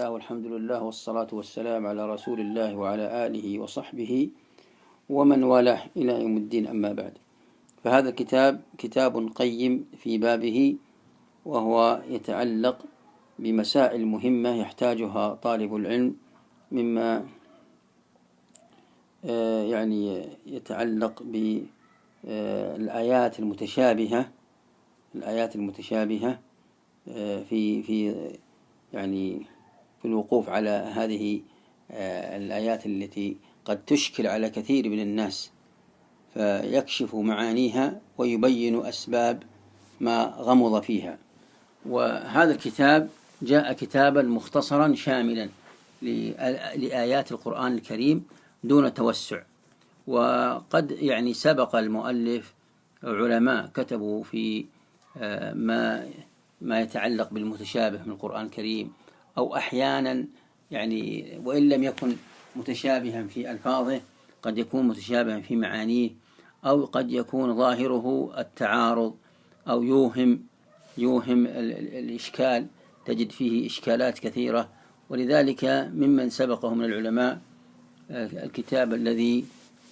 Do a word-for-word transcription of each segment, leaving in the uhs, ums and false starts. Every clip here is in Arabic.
الله والحمد لله والصلاة والسلام على رسول الله وعلى آله وصحبه ومن والاه إلى يوم الدين، أما بعد. فهذا الكتاب كتاب قيم في بابه، وهو يتعلق بمسائل مهمة يحتاجها طالب العلم، مما يعني يتعلق بالآيات المتشابهة الآيات المتشابهة في في يعني في الوقوف على هذه الآيات التي قد تشكل على كثير من الناس، فيكشف معانيها ويبين أسباب ما غمض فيها. وهذا الكتاب جاء كتابا مختصرا شاملا لآيات القرآن الكريم دون توسع. وقد يعني سبق المؤلف علماء كتبوا في ما ما يتعلق بالمتشابه من القرآن الكريم، أو أحيانا يعني وإن لم يكن متشابها في ألفاظه قد يكون متشابها في معانيه، أو قد يكون ظاهره التعارض أو يوهم يوهم الإشكال، تجد فيه إشكالات كثيرة. ولذلك ممن سبقه من العلماء الكتاب الذي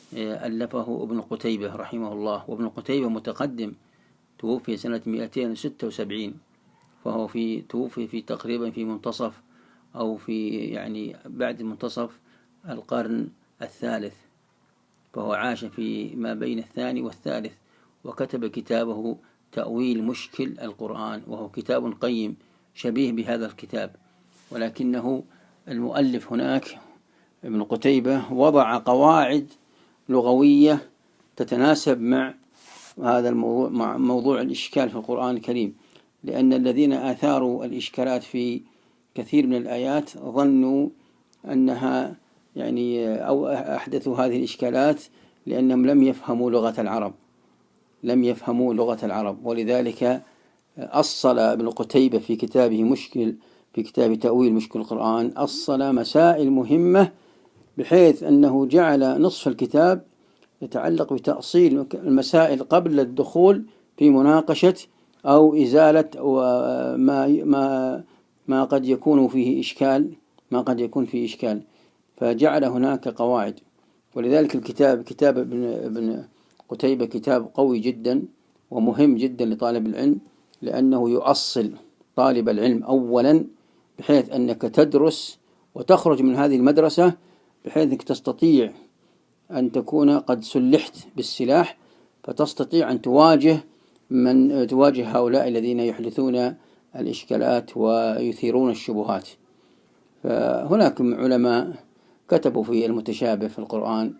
ألفه ابن قتيبة رحمه الله، وابن قتيبة متقدم، توفي سنة مئتين وستة وسبعين، فهو في توفي في تقريبا في منتصف أو في يعني بعد منتصف القرن الثالث، فهو عاش في ما بين الثاني والثالث، وكتب كتابه تأويل مشكل القرآن، وهو كتاب قيم شبيه بهذا الكتاب. ولكنه المؤلف هناك ابن قتيبة وضع قواعد لغوية تتناسب مع هذا الموضوع، مع موضوع الإشكال في القرآن الكريم، لأن الذين آثاروا الإشكالات في كثير من الآيات ظنوا أنها يعني أو أحدثوا هذه الإشكالات لأنهم لم يفهموا لغة العرب لم يفهموا لغة العرب ولذلك أصل ابن قتيبة في كتابه مشكل في كتاب تأويل مشكل القرآن أصل مسائل مهمة، بحيث أنه جعل نصف الكتاب يتعلق بتأصيل المسائل قبل الدخول في مناقشة أو إزالة ما ما ما قد يكون فيه إشكال ما قد يكون فيه إشكال فجعل هناك قواعد. ولذلك الكتاب كتاب ابن ابن قتيبة كتاب قوي جدا ومهم جدا لطالب العلم، لأنه يؤصل طالب العلم أولا، بحيث أنك تدرس وتخرج من هذه المدرسة بحيث أنك تستطيع أن تكون قد سلحت بالسلاح، فتستطيع أن تواجه من تواجه هؤلاء الذين يحدثون الإشكالات ويثيرون الشبهات. فهناك علماء كتبوا في المتشابه في القرآن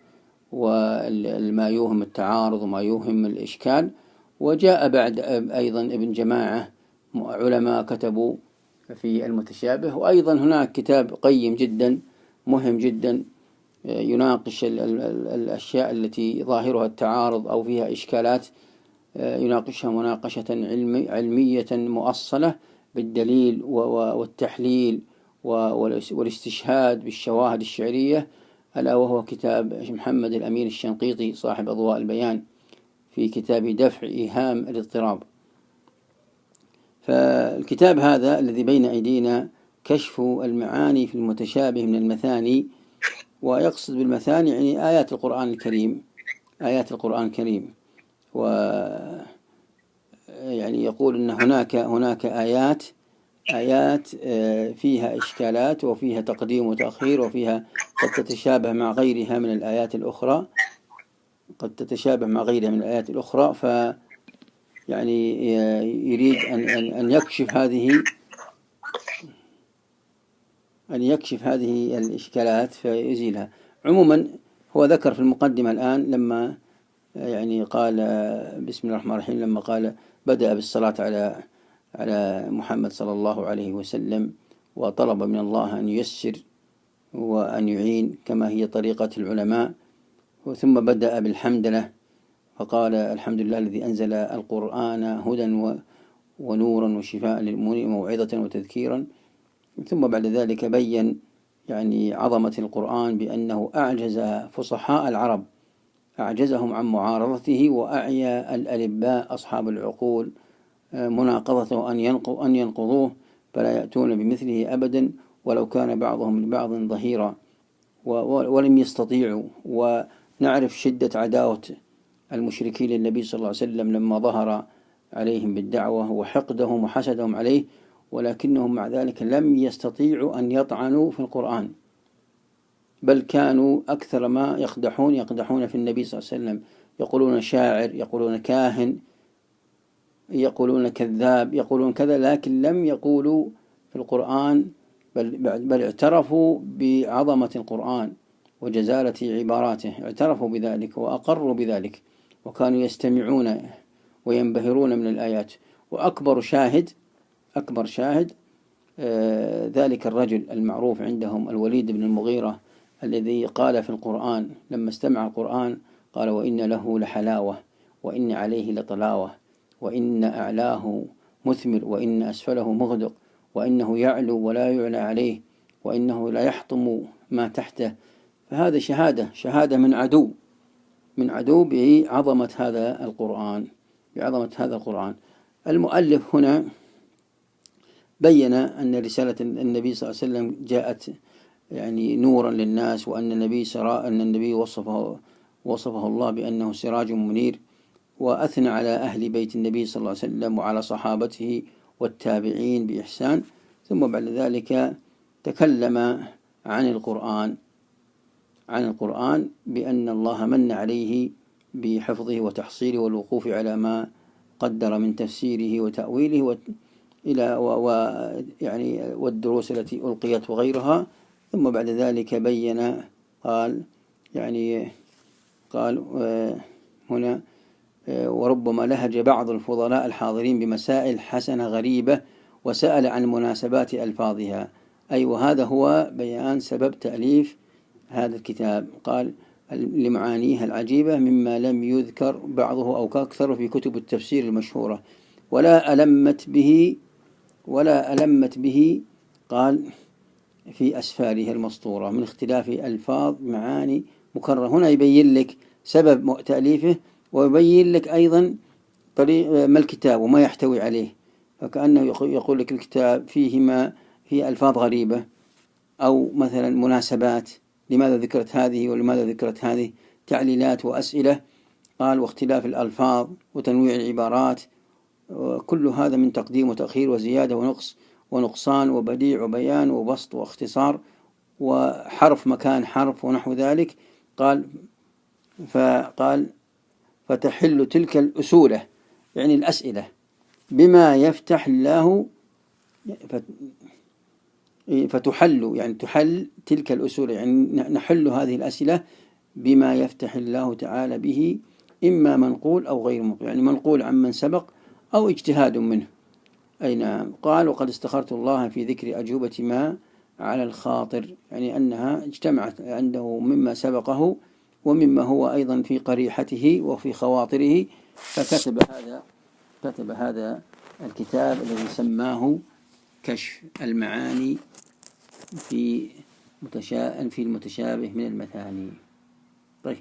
وما يوهم التعارض وما يوهم الإشكال، وجاء بعد أيضا ابن جماعة علماء كتبوا في المتشابه. وأيضا هناك كتاب قيم جدا مهم جدا يناقش الأشياء التي ظاهرها التعارض أو فيها إشكالات، يناقشها مناقشة علمية مؤصلة بالدليل والتحليل والاستشهاد بالشواهد الشعرية، ألا وهو كتاب محمد الأمين الشنقيطي صاحب أضواء البيان في كتاب دفع إيهام الاضطراب. فالكتاب هذا الذي بين أيدينا كشف المعاني في المتشابه من المثاني، ويقصد بالمثاني يعني آيات القرآن الكريم آيات القرآن الكريم و يعني يقول أن هناك هناك آيات آيات فيها إشكالات وفيها تقديم وتأخير، وفيها قد تتشابه مع غيرها من الآيات الأخرى قد تتشابه مع غيرها من الآيات الأخرى ف يعني يريد أن أن يكشف هذه أن يكشف هذه الإشكالات فيزيلها. عموما هو ذكر في المقدمة الآن لما يعني قال بسم الله الرحمن الرحيم، لما قال بدأ بالصلاة على على محمد صلى الله عليه وسلم، وطلب من الله أن ييسر وأن يعين كما هي طريقة العلماء، ثم بدأ بالحمدلله فقال الحمد لله الذي أنزل القرآن هدى ونورا وشفاء للمؤمنين وموعظة وتذكيرا. ثم بعد ذلك بين يعني عظمة القرآن بأنه أعجز فصحاء العرب أعجزهم عن معارضته، وأعيا الألباء أصحاب العقول مناقضته أن ينقضوه فلا يأتون بمثله أبدا، ولو كان بعضهم لبعض ظهيرا، ولم يستطيعوا. ونعرف شدة عداوة المشركين للنبي صلى الله عليه وسلم لما ظهر عليهم بالدعوة، وحقدهم وحسدهم عليه، ولكنهم مع ذلك لم يستطيعوا أن يطعنوا في القرآن، بل كانوا أكثر ما يقدحون يقدحون في النبي صلى الله عليه وسلم، يقولون شاعر، يقولون كاهن، يقولون كذاب، يقولون كذا، لكن لم يقولوا في القرآن، بل, بل اعترفوا بعظمة القرآن وجزالة عباراته، اعترفوا بذلك وأقروا بذلك، وكانوا يستمعون وينبهرون من الآيات. وأكبر شاهد أكبر شاهد آه ذلك الرجل المعروف عندهم الوليد بن المغيرة، الذي قال في القرآن لما استمع القرآن قال: وإن له لحلاوة، وإن عليه لطلاوة، وإن أعلاه مثمر، وإن أسفله مغدق، وإنه يعلو ولا يعلى عليه، وإنه لا يحطم ما تحته. فهذا شهادة شهادة من عدو من عدو بعظمة هذا القرآن بعظمة هذا القرآن. المؤلف هنا بين أن رسالة النبي صلى الله عليه وسلم جاءت يعني نورا للناس، وأن النبي سراء أن النبي وصفه وصفه الله بأنه سراج منير، وأثنى على أهل بيت النبي صلى الله عليه وسلم وعلى صحابته والتابعين بإحسان. ثم بعد ذلك تكلم عن القرآن عن القرآن بأن الله من عليه بحفظه وتحصيله والوقوف على ما قدر من تفسيره وتأويله إلى ويعني والدروس التي ألقيت وغيرها. ثم بعد ذلك بين قال يعني قال هنا: وربما لهج بعض الفضلاء الحاضرين بمسائل حسنة غريبة وسأل عن مناسبات ألفاظها. أي وهذا هو بيان سبب تأليف هذا الكتاب. قال: لمعانيها العجيبة مما لم يذكر بعضه أو كأكثر في كتب التفسير المشهورة، ولا ألمت به ولا ألمت به قال في أسفارها المسطورة من اختلاف ألفاظ معاني مكررة. هنا يبين لك سبب تأليفه، ويبين لك أيضا طريق ما الكتاب وما يحتوي عليه. فكأنه يقول لك الكتاب فيه ما فيه ألفاظ غريبة، أو مثلا مناسبات، لماذا ذكرت هذه ولماذا ذكرت هذه، تعليلات وأسئلة. قال: واختلاف الألفاظ وتنويع العبارات، كل هذا من تقديم وتأخير وزيادة ونقص ونقصان وبديع وبيان وبسط واختصار وحرف مكان حرف ونحو ذلك. قال فقال فتحل تلك الأسولة، يعني الأسئلة، بما يفتح الله، فتحل يعني تحل تلك الأسولة، يعني نحل هذه الأسئلة بما يفتح الله تعالى به، إما منقول أو غير منقول، يعني منقول عن من سبق أو اجتهاد منه. أي نعم. قال: وقد استخرت الله في ذكر أجوبة ما على الخاطر، يعني أنها اجتمعت عنده مما سبقه ومما هو أيضا في قريحته وفي خواطره، فكتب هذا كتب هذا الكتاب الذي سماه كشف المعاني في متشا... في المتشابه من المثاني. طيب،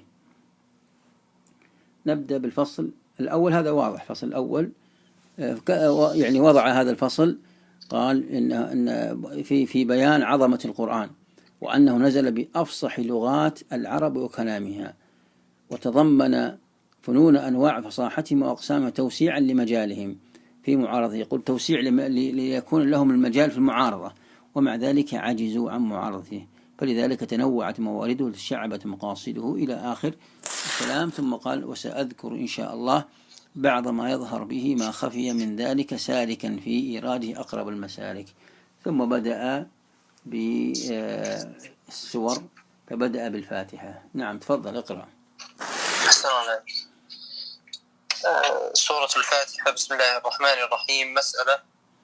نبدأ بالفصل الأول. هذا واضح، فصل الأول يعني وضع هذا الفصل، قال إن إن في في بيان عظمة القرآن، وأنه نزل بأفصح لغات العرب وكلامها، وتضمن فنون أنواع فصاحتهم وأقسامها توسيعا لمجالهم في معارضة. يقول توسيع ليكون لهم المجال في المعارضة، ومع ذلك عجزوا عن معارضته، فلذلك تنوعت موارده لشعبت مقاصده إلى آخر الكلام. ثم قال: وسأذكر إن شاء الله بعض ما يظهر به ما خفي من ذلك سالكا في إيراده أقرب المسالك. ثم بدأ بالسور، فبدأ بالفاتحة. نعم، تفضل اقرأ. سورة الفاتحة. بسم الله الرحمن الرحيم. مسألة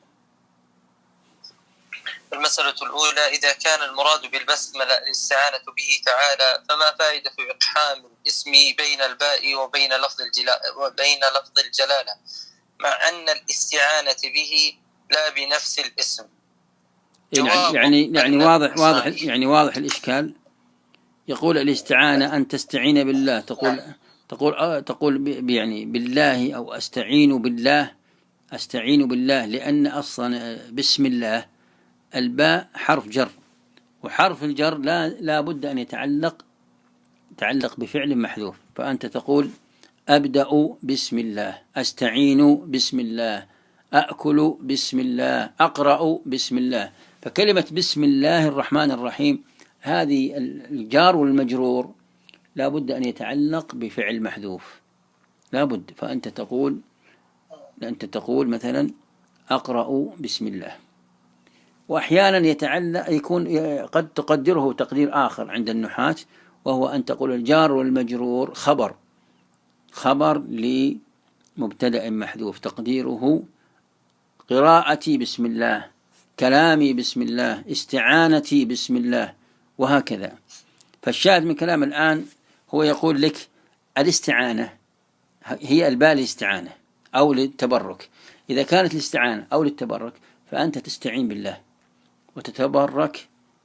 المسألة الأولى: إذا كان المراد بالبسملة الاستعانة به تعالى، فما فائدة إقحام الاسم بين الباء وبين لفظ الجلالة وبين لفظ الجلالة مع أن الاستعانة به لا بنفس الاسم؟ يعني يعني يعني واضح واضح يعني واضح الإشكال. يقول الاستعانة أن تستعين بالله، تقول تقول تقول يعني بالله أو أستعين بالله أستعين بالله، لأن أصلا بسم الله الباء حرف جر، وحرف الجر لا, لا بد أن يتعلق يتعلق بفعل محذوف. فأنت تقول أبدأ بسم الله، أستعين بسم الله، أأكل بسم الله، أقرأ بسم الله. فكلمة بسم الله الرحمن الرحيم هذه الجار والمجرور لا بد أن يتعلق بفعل محذوف، لا بد. فأنت تقول أنت تقول مثلا أقرأ بسم الله. وأحيانا يتعلق يكون قد تقدره تقدير آخر عند النحاة، وهو أن تقول الجار والمجرور خبر خبر لمبتدأ محذوف، تقديره قراءتي بسم الله، كلامي بسم الله، استعانتي بسم الله، وهكذا. فالشاهد من كلام الآن هو يقول لك الاستعانة هي الباء للاستعانة أو للتبرك. إذا كانت الاستعانة أو للتبرك فأنت تستعين بالله وتتبرك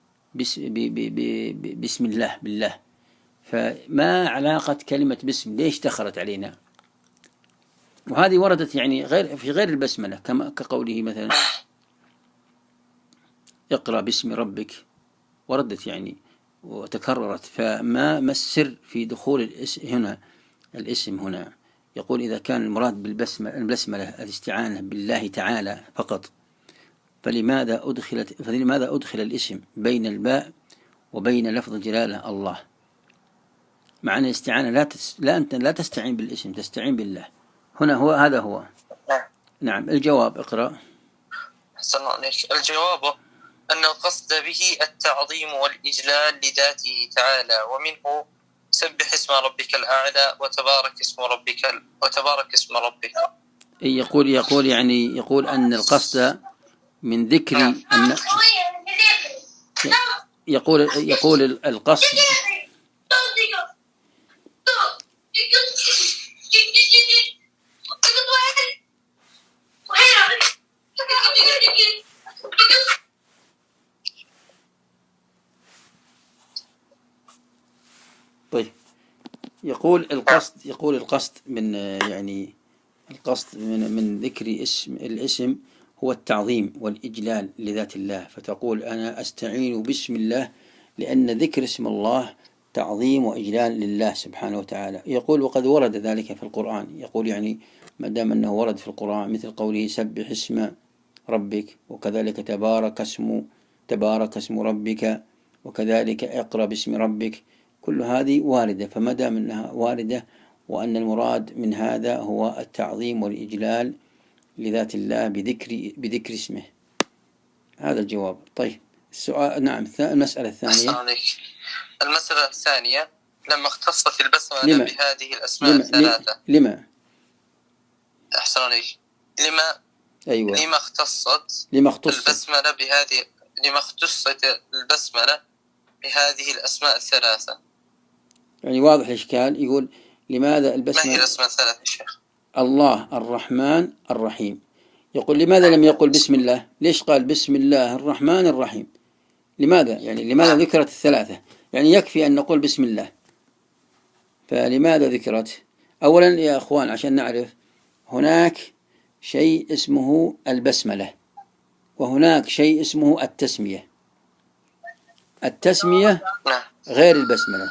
بسم الله بالله. فما علاقة كلمة بسم ليش دخلت علينا؟ وهذه وردت يعني غير في غير البسملة، كما كقوله مثلا اقرأ باسم ربك، وردت يعني وتكررت. فما ما السر في دخول الاسم هنا الاسم هنا؟ يقول إذا كان المراد بالبسملة البسملة الاستعانة بالله تعالى فقط، فلماذا أدخلت فلماذا أدخل الاسم بين الباء وبين لفظ جلالة الله؟ مع أن الاستعانة لا تس... لا أنت لا تستعين بالاسم، تستعين بالله. هنا هو هذا هو. نعم. الجواب اقرأ. الجواب أن القصد به التعظيم والإجلال لذاته تعالى، ومنه سبح اسم ربك الأعلى وتبارك اسم ربك وتبارك اسم ربك. يقول يقول يعني يقول أن القصد من ذكر أن يقول يقول القصد طيب يقول القصد يقول القصد من يعني القصد من من ذكر اسم الاسم هو التعظيم والإجلال لذات الله. فتقول أنا أستعين بسم الله لأن ذكر اسم الله تعظيم وإجلال لله سبحانه وتعالى. يقول وقد ورد ذلك في القرآن، يقول يعني ما دام أنه ورد في القرآن مثل قوله سبح اسم ربك، وكذلك تبارك اسم تبارك اسم ربك، وكذلك اقرأ باسم ربك، كل هذه واردة. فما دام أنها واردة وأن المراد من هذا هو التعظيم والإجلال لذات الله بذكر بذكر اسمه، هذا الجواب. طيب السؤال نعم المسألة الثانية. المسألة الثانية لما اختصت البسملة لما؟ بهذه الأسماء لما؟ الثلاثة لما أحسن عليك لما أيوة لما اختصت لما اختصت البسملة بهذه لما اختصت البسملة بهذه الأسماء الثلاثة؟ يعني واضح الإشكال. يقول لماذا البسملة؟ ما هي الأسماء الثلاثة يا شيخ؟ الله الرحمن الرحيم. يقول لماذا لم يقل بسم الله؟ ليش قال بسم الله الرحمن الرحيم؟ لماذا يعني لماذا ذكرت الثلاثة؟ يعني يكفي أن نقول بسم الله، فلماذا ذكرت؟ أولا يا أخوان عشان نعرف، هناك شيء اسمه البسملة وهناك شيء اسمه التسمية. التسمية غير البسملة.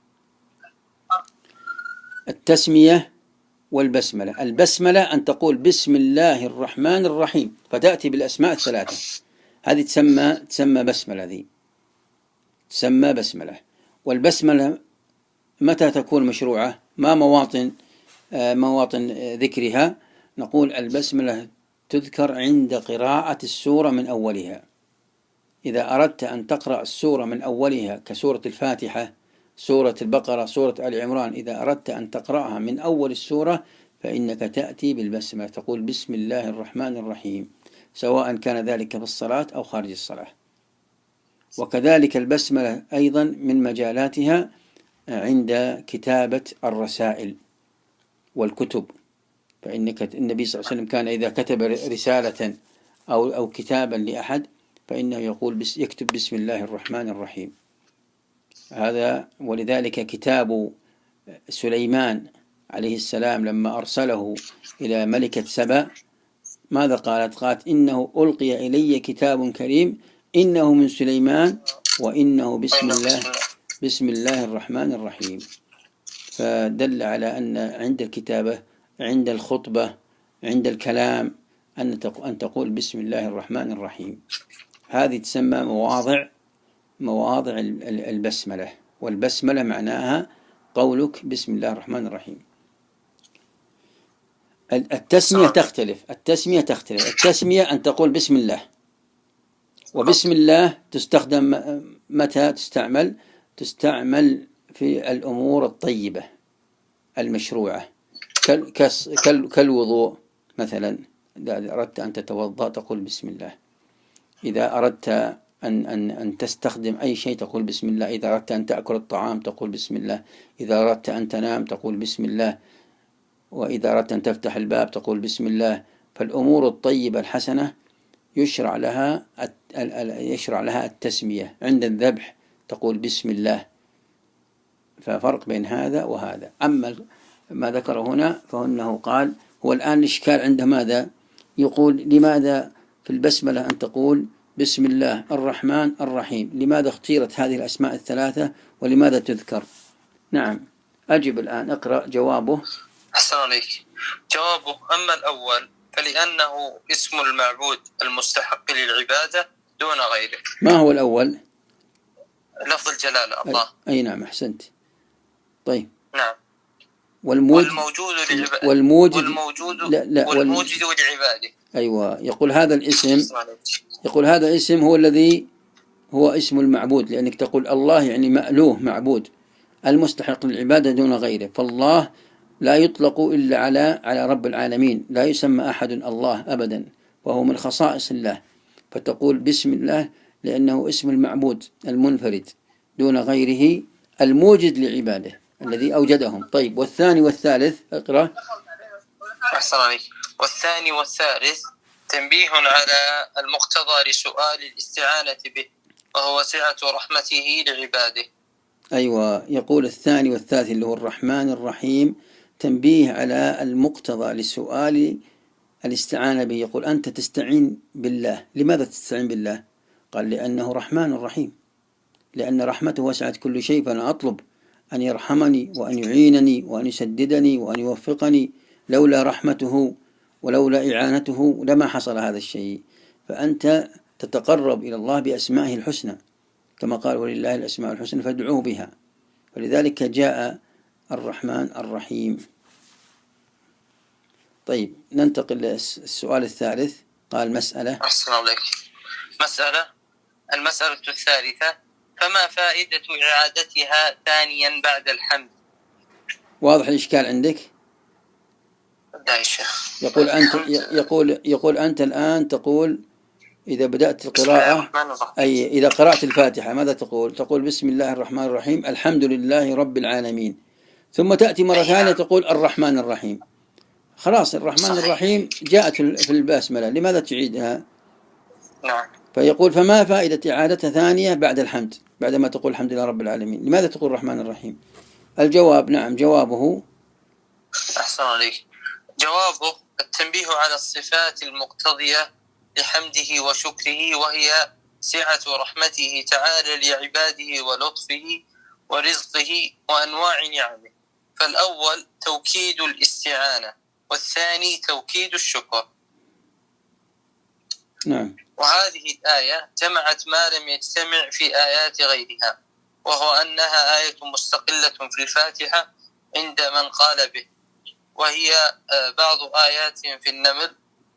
التسمية والبسملة، البسملة أن تقول بسم الله الرحمن الرحيم فتأتي بالأسماء الثلاثة، هذه تسمى تسمى بسملة، ذي تسمى بسملة. والبسملة متى تكون مشروعة؟ ما مواطن آه مواطن ذكرها؟ نقول البسملة تذكر عند قراءة السورة من أولها. إذا أردت أن تقرأ السورة من أولها كسورة الفاتحة، سورة البقرة، سورة آل عمران، إذا أردت أن تقرأها من أول السورة فإنك تأتي بالبسملة، تقول بسم الله الرحمن الرحيم، سواء كان ذلك في الصلاة أو خارج الصلاة. وكذلك البسملة أيضا من مجالاتها عند كتابة الرسائل والكتب، فإنك النبي صلى الله عليه وسلم كان إذا كتب رسالة أو أو كتابا لأحد فإنه يقول بس يكتب بسم الله الرحمن الرحيم. هذا ولذلك كتاب سليمان عليه السلام لما أرسله إلى ملكة سبأ ماذا قالت؟ قالت إنه ألقي إلي كتاب كريم إنه من سليمان وإنه بسم الله بسم الله الرحمن الرحيم. فدل على أن عند الكتابة، عند الخطبة، عند الكلام أن تقول بسم الله الرحمن الرحيم. هذه تسمى مواضع مواضع البسملة، والبسملة معناها قولك بسم الله الرحمن الرحيم. التسمية تختلف التسمية تختلف التسمية أن تقول بسم الله، وبسم الله تستخدم متى تستعمل؟ تستعمل في الأمور الطيبة المشروعة كالوضوء مثلا. إذا أردت أن تتوضأ تقول بسم الله. إذا أردت أن, أن, أن تستخدم أي شيء تقول بسم الله. إذا أردت أن تأكل الطعام تقول بسم الله. إذا أردت أن تنام تقول بسم الله. وإذا أردت أن تفتح الباب تقول بسم الله. فالأمور الطيبة الحسنة يشرع لها يشرع لها التسمية. عند الذبح تقول بسم الله. ففرق بين هذا وهذا. أما ما ذكره هنا فإنه قال هو الآن الإشكال عنده ماذا؟ يقول لماذا في البسملة أن تقول بسم الله الرحمن الرحيم؟ لماذا اختيرت هذه الأسماء الثلاثة ولماذا تذكر؟ نعم، أجب الآن، اقرأ جوابه. أحسن عليك. جوابه: أما الأول فلأنه اسم المعبود المستحق للعبادة دون غيره. ما هو الأول؟ لفظ الجلالة الله. أي نعم، أحسنت. طيب. نعم. والموجد والموجود لعباده. والموجد والموجود لا لا والموجد لعباده. أيوة، يقول هذا الاسم يقول هذا اسم هو الذي هو اسم المعبود، لأنك تقول الله يعني مألوه معبود المستحق للعبادة دون غيره. فالله لا يطلق إلا على على رب العالمين، لا يسمى أحد الله أبدا، وهو من خصائص الله. فتقول بسم الله لأنه اسم المعبود المنفرد دون غيره الموجد لعباده الذي أوجدهم. طيب، والثاني والثالث اقرأ. أحسن عليك. والثاني والثالث تنبيه على المقتضى لسؤال الاستعانة به، وهو سعة رحمته لعباده. أيوة، يقول الثاني والثالث اللي هو الرحمن الرحيم تنبيه على المقتضى لسؤال الاستعانة به. يقول أنت تستعين بالله. لماذا تستعين بالله؟ قال لأنه رحمن رحيم، لأن رحمته وسعت كل شيء، فأنا أطلب أن يرحمني وأن يعينني وأن يسددني وأن يوفقني. لولا رحمته ولولا إعانته لما حصل هذا الشيء. فأنت تتقرب إلى الله بأسمائه الحسنى، كما قال ولله الأسماء الحسنى فادعوه بها. فلذلك جاء الرحمن الرحيم. طيب، ننتقل للسؤال الثالث. قال مسألة. أحسن عليك. مسألة. المسألة الثالثة: فما فائدة إعادتها ثانيا بعد الحمد؟ واضح الإشكال عندك؟ يقول أنت يقول يقول أنت الآن تقول إذا بدأت القراءة، أي إذا قرأت الفاتحة ماذا تقول؟ تقول بسم الله الرحمن الرحيم الحمد لله رب العالمين، ثم تأتي مرة ثانية تقول الرحمن الرحيم. خلاص، الرحمن الرحيم جاءت في البسملة، لماذا تعيدها؟ نعم. فيقول فما فائدة إعادتها ثانية بعد الحمد، بعدما تقول الحمد لله رب العالمين، لماذا تقول الرحمن الرحيم؟ الجواب: نعم، جوابه. أحسن عليك. جوابه: التنبيه على الصفات المقتضية لحمده وشكره، وهي سعة رحمته تعالى لعباده ولطفه ورزقه وأنواع نعمه. فالأول توكيد الاستعانة، والثاني توكيد الشكر. نعم. وهذه الآية جمعت ما لم يجتمع في آيات غيرها، وهو أنها آية مستقلة في الفاتحة عند من قال به، وهي بعض آيات في النمل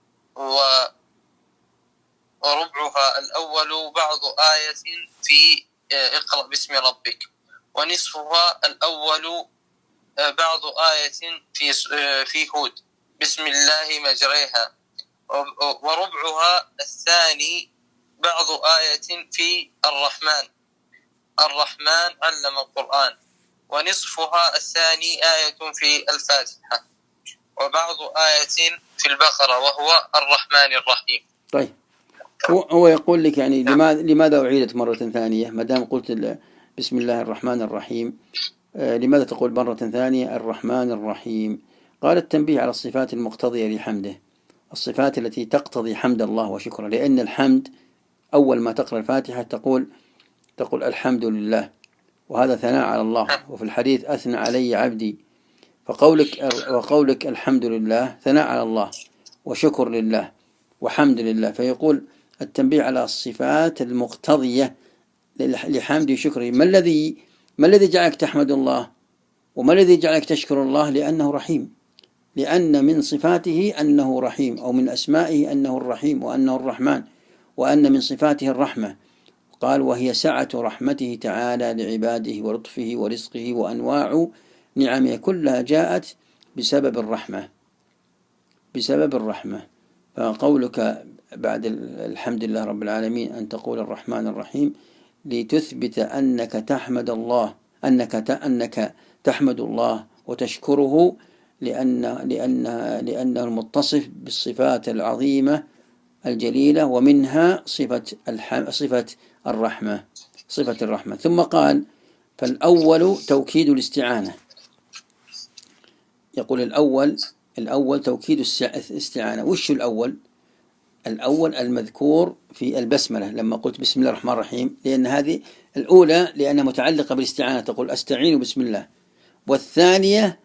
وربعها الأول بعض آية في اقرأ باسم ربك، ونصفها الأول بعض آية في في هود بسم الله مجريها، وربعها الثاني بعض آية في الرحمن الرحمن علم القرآن، ونصفها الثاني آية في الفاتحة، وبعض آية في البقرة وهو الرحمن الرحيم. طيب، هو يقول لك يعني لماذا لماذا أعيدت مرة ثانية ما دام قلت بسم الله الرحمن الرحيم؟ لماذا تقول مرة ثانية الرحمن الرحيم؟ قال التنبيه على الصفات المقتضية لحمده، الصفات التي تقتضي حمد الله وشكره، لأن الحمد أول ما تقرأ الفاتحة تقول تقول الحمد لله، وهذا ثناء على الله، وفي الحديث أثنى علي عبدي. فقولك وقولك الحمد لله ثناء على الله وشكر لله وحمد لله. فيقول التنبيه على الصفات المقتضية لحمد وشكره. ما الذي ما الذي جعلك تحمد الله وما الذي جعلك تشكر الله؟ لأنه رحيم، لأن من صفاته أنه رحيم، أو من أسمائه أنه الرحيم وأنه الرحمن، وأن من صفاته الرحمة. قال وهي سعة رحمته تعالى لعباده ولطفه ورزقه وأنواع نعمه كلها جاءت بسبب الرحمة بسبب الرحمة. فقولك بعد الحمد لله رب العالمين أن تقول الرحمن الرحيم لتثبت أنك تحمد الله أنك أنك تحمد الله وتشكره، لأن لأن لأنه المتصف بالصفات العظيمة الجليلة، ومنها صفة صفة الرحمة صفة الرحمة. ثم قال فالأول توكيد الاستعانة. يقول الأول الأول توكيد الاستعانة. وش الأول؟ الأول المذكور في البسملة لما قلت بسم الله الرحمن الرحيم، لأن هذه الأولى لأنها متعلقة بالاستعانة، تقول أستعين بسم الله. والثانية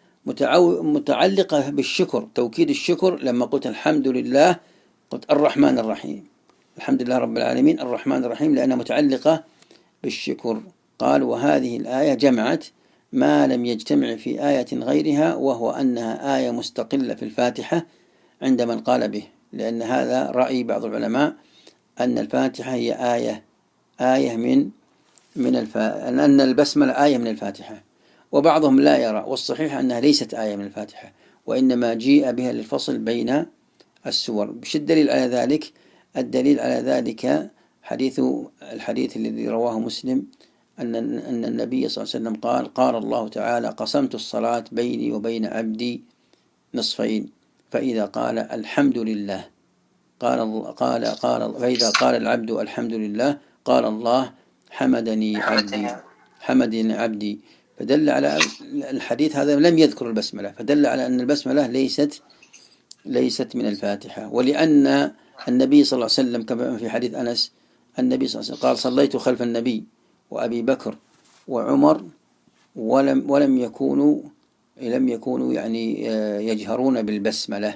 متعلقة بالشكر، توكيد الشكر لما قلت الحمد لله قلت الرحمن الرحيم، الحمد لله رب العالمين الرحمن الرحيم، لأنها متعلقة بالشكر. قال وهذه الآية جمعت ما لم يجتمع في آية غيرها، وهو أنها آية مستقلة في الفاتحة عند من قال به، لأن هذا رأي بعض العلماء أن الفاتحة هي آية آية من من الف... أن البسملة آية من الفاتحة، وبعضهم لا يرى، والصحيح أنها ليست آية من الفاتحة، وإنما جيء بها للفصل بين السور. بش الدليل على ذلك؟ الدليل على ذلك حديث الحديث الذي رواه مسلم أن أن النبي صلى الله عليه وسلم قال قال الله تعالى قسمت الصلاة بيني وبين عبدي نصفين، فإذا قال الحمد لله قال قال قال فإذا قال العبد الحمد لله قال الله حمدني عبدي حمدني عبدي. فدل على الحديث هذا لم يذكر البسملة، فدل على أن البسملة ليست ليست من الفاتحة. ولأن النبي صلى الله عليه وسلم كما في حديث أنس النبي صلى الله عليه وسلم قال صليت خلف النبي وأبي بكر وعمر ولم ولم يكونوا لم يكونوا يعني يجهرون بالبسملة.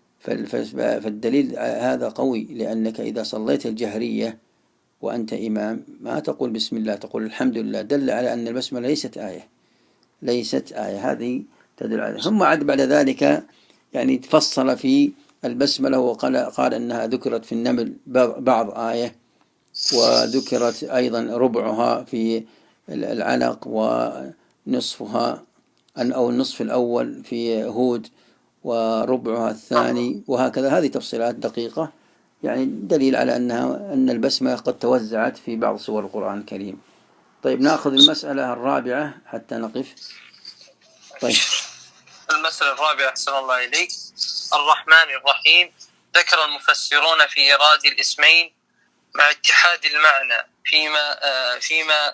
فالدليل هذا قوي، لأنك إذا صليت الجهرية وأنت إمام ما تقول بسم الله، تقول الحمد لله، دل على أن البسملة ليست آية ليست آية هذه تدل على. ثم عاد بعد ذلك يعني تفصل في البسملة وقال قال أنها ذكرت في النمل بعض آية، وذكرت أيضا ربعها في العلق، ونصفها أو النصف الأول في هود، وربعها الثاني، وهكذا. هذه تفصيلات دقيقة يعني دليل على أنها أن البسملة قد توزعت في بعض سور القرآن الكريم. طيب نأخذ المسألة الرابعة حتى نقف. طيب المسألة الرابعة أحسن الله إليك. الرحمن الرحيم. ذكر المفسرون في إيراد الاسمين مع اتحاد المعنى فيما فيما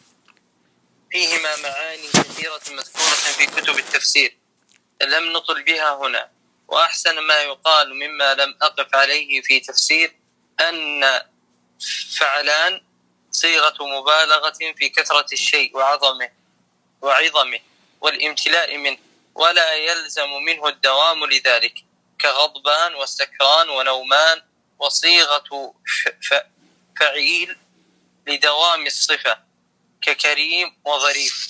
فيهما معاني كثيرة مذكورة في كتب التفسير لم نطل بها هنا. وأحسن ما يقال مما لم أقف عليه في تفسير أن فعلان صيغة مبالغة في كثرة الشيء وعظمه وعظمه والامتلاء منه، ولا يلزم منه الدوام لذلك، كغضبان وسكران ونومان. وصيغة فعيل لدوام الصفة ككريم وظريف.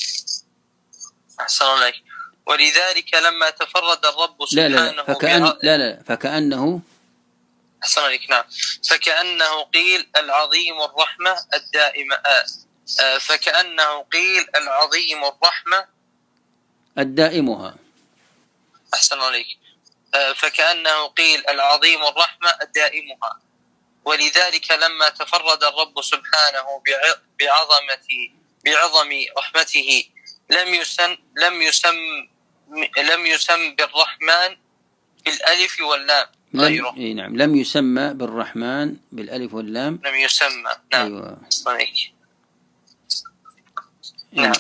أحسن الله. ولذلك لما تفرد الرب سبحانه لا لا فكأن لا لا فكأنه أحسن عليك نعم فكأنه قيل العظيم الرحمة الدائمة فكأنه قيل العظيم الرحمة الدائمها. أحسن عليك فكأنه قيل العظيم الرحمة الدائمها. ولذلك لما تفرد الرب سبحانه بعظمة بعظم رحمته لم يسم لم يسم لم يسم بالرحمن بالألف واللام غيره. لم نعم لم يسمى بالرحمن بالألف واللام، لم يسمى نعم. أيوة. نعم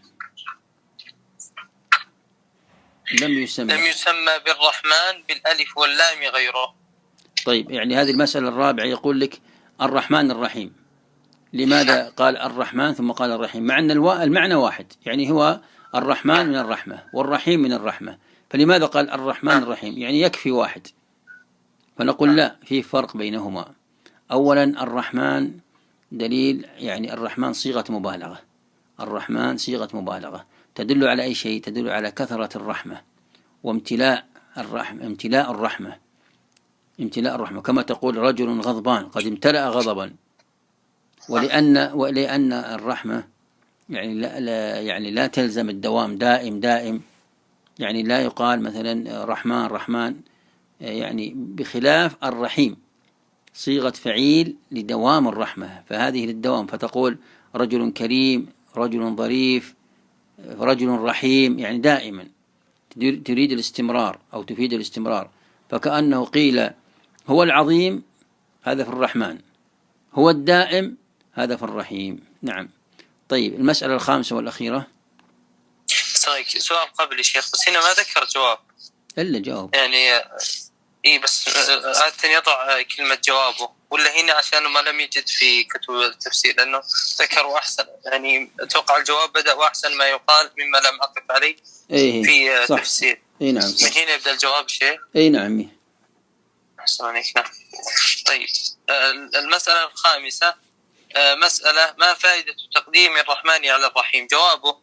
لم يسمى لم يسمى بالرحمن بالألف واللام غيره. طيب يعني هذه المسألة الرابعة يقول لك الرحمن الرحيم. لماذا قال الرحمن ثم قال الرحيم مع أن المعنى واحد؟ يعني هو الرحمن من الرحمة والرحيم من الرحمة، فلماذا قال الرحمن الرحيم؟ يعني يكفي واحد. فنقول لا، في فرق بينهما. أولا الرحمن دليل، يعني الرحمن صيغة مبالغة، الرحمن صيغة مبالغة تدل على أي شيء؟ تدل على كثرة الرحمة وامتلاء الرحمة، امتلاء الرحمة امتلاء الرحمة، كما تقول رجل غضبان قد امتلأ غضبا. ولأن ولأن الرحمة يعني لا, لا يعني لا تلزم الدوام دائم دائم، يعني لا يقال مثلا رحمن رحمن، يعني بخلاف الرحيم صيغة فعيل لدوام الرحمة، فهذه للدوام، فتقول رجل كريم، رجل ظريف، رجل رحيم، يعني دائما تريد الاستمرار أو تفيد الاستمرار. فكأنه قيل هو العظيم هذا في الرحمن، هو الدائم هذا في الرحيم. نعم. طيب المسألة الخامسة والأخيرة. سؤال قبل شيخ، بس هنا ما ذكر جواب إلا جواب، يعني إيه بس عادة يضع كلمة جوابه، ولا هنا عشان ما لم يجد في كتب التفسير لأنه ذكروا أحسن، يعني أتوقع الجواب بدأ وأحسن ما يقال مما لم أقف عليه إيه في صح. تفسير. إيه نعم صح. من هنا يبدأ الجواب شيخ. إيه نعم. أحسن عليك. نعم. طيب المسألة الخامسة، مسألة ما فائدة تقديم الرحمن على الرحيم؟ جوابه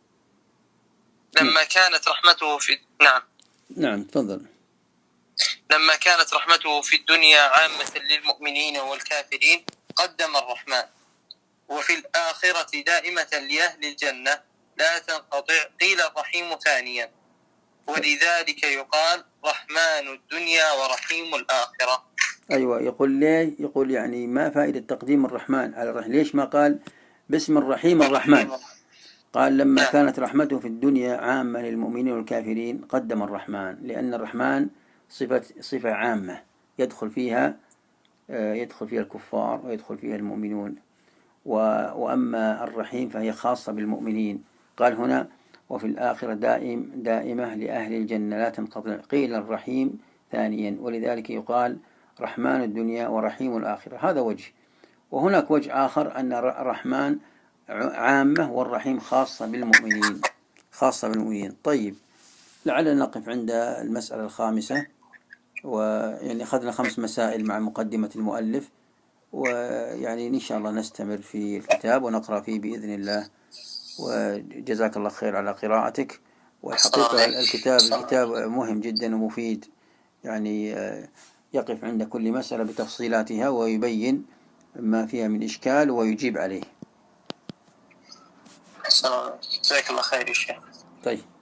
لما كانت رحمته في نعم نعم تفضل. لما كانت رحمته في الدنيا عامة للمؤمنين والكافرين قدم الرحمن، وفي الآخرة دائمة لأهل الجنة لا تنقطع قيل الرحيم ثانيا، ولذلك يقال رحمن الدنيا ورحيم الآخرة. أيوة، يقول ليه؟ يقول يعني ما فائدة تقديم الرحمن على الرحيم؟ ليش ما قال باسم الرحيم الرحمن؟ قال لما كانت رحمته في الدنيا عامة للمؤمنين والكافرين قدم الرحمن، لأن الرحمن صفة صفة عامة يدخل فيها يدخل فيها الكفار ويدخل فيها المؤمنون، وأما الرحيم فهي خاصة بالمؤمنين. قال هنا وفي الآخرة دائم دائمة لأهل الجنة لا تنقطع قيل الرحيم ثانيا، ولذلك يقال رحمن الدنيا ورحيم الآخرة. هذا وجه. وهناك وجه آخر أن الرحمن عامة والرحيم خاصة بالمؤمنين، خاصة بالمؤمنين. طيب لعلنا نقف عند المسألة الخامسة، ويعني أخذنا خمس مسائل مع مقدمة المؤلف، ويعني إن شاء الله نستمر في الكتاب ونقرأ فيه بإذن الله. وجزاك الله خير على قراءتك. والحقيقة الكتاب الكتاب مهم جدا ومفيد، يعني يقف عند كل مسألة بتفصيلاتها ويبين ما فيها من إشكال ويجيب عليه. جزاك الله خير يا شيخ. طيب.